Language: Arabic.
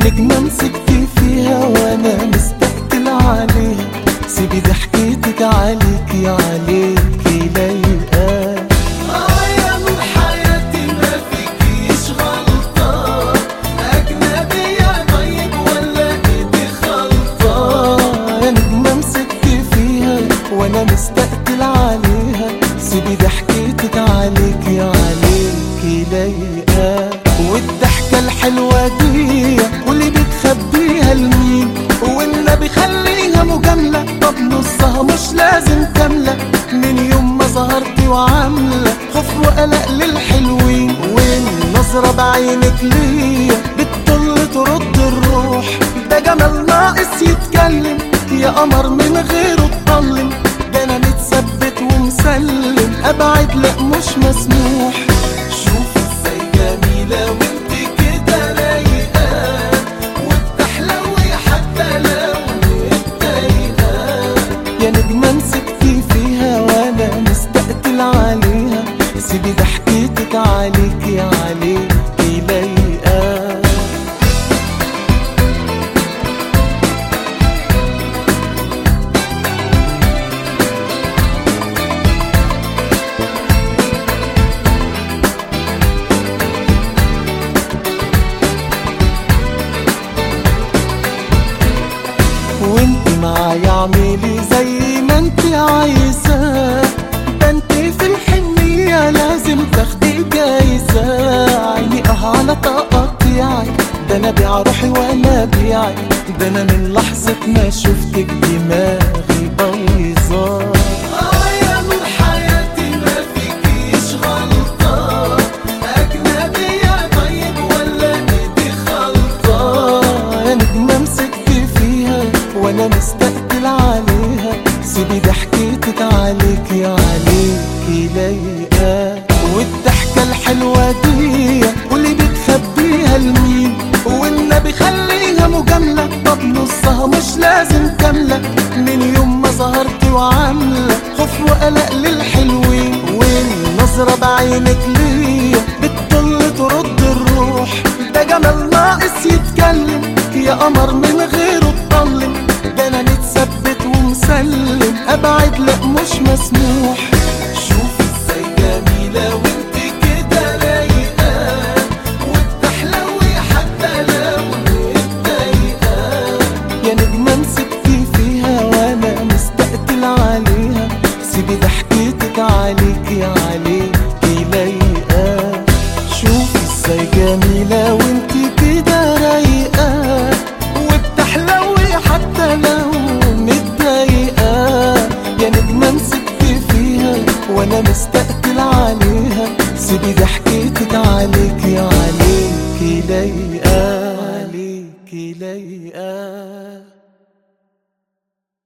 نجمة مسكتي فيها وانا مستقتل عليها، سيبي ضحكتك عليكي عليكي لايقة. يا نور حياتي ما فيكيش غلطة، أجنبية طيب ولا إيدي خلطة؟ يا نجمة مسكتي فيها وانا مستقتل عليها، سيبي ضحكتك عليكي عليكي لايقة. والضحكة الحلوة دي واللي بتخبيها لمين؟ والنبي خليها مجاملة، طب نصها مش لازم كاملة. من يوم ما ظهرتي وعاملة خوف وقلق للحلوين، والنظرة بعينك ليا بتطل ترد الروح. ده جمال ناقص يتكلم، يا قمر من غيره اتطلم. ده انا متثبت ومسلم، ابعد لا مش مسموح. شوف ازاي جميلة وانت كده رايقة، وبتحلوي حتى لو متضايقة. يا نجمة مسكتي فيها وانا مستقتل عليها، سيبي ضحكتك عليكي عليكي لايقة. وانت معايا اعملي زي ما انت عايزة، ده انت في الحنية لازم تاخدي جايزة. عيني على تقطيعك، ده انا بيع روحي وانا بيعك. ده انا من لحظة ما شفتك دماغي بايظة. يا نور حياتي ما فيكيش غلطة، أجنبية طيب ولا إيدي خلطة؟ يا نجمة مسكتي فيها وانا مستقتل عليها، سيبي ضحكتك عليكي عليكي لايقة. والضحكة الحلوة دي واللي بتخبيها لمين؟ والنبي خليها مجاملة، طب نصها مش لازم كاملة. من يوم ما ظهرتي وعاملة خوف وقلق للحلوين، والنظرة بعينك ليا بتطل ترد الروح. ده جمال ناقص يتكلم، يا قمر من غيره اتطلم. ده انا متثبت ومسلم، ابعد لا مش مسموح. شوف ازاي جميلة وانت كده رايقة، وبتحلوي حتى لو متضايقة. يا نجمة مسكتي فيها وانا مستقتل عليها، سيبي ضحكتك عليكي عليكي لايقة. شوفي ازاي جميلة وانت كده رايقة، وبتحلوي حتى لو متضايقة. يا نجمة مسكتي فيها وانا مستقتل عليها، سيبي ضحكتك عليكي عليكي لايقة عليكي لايقة.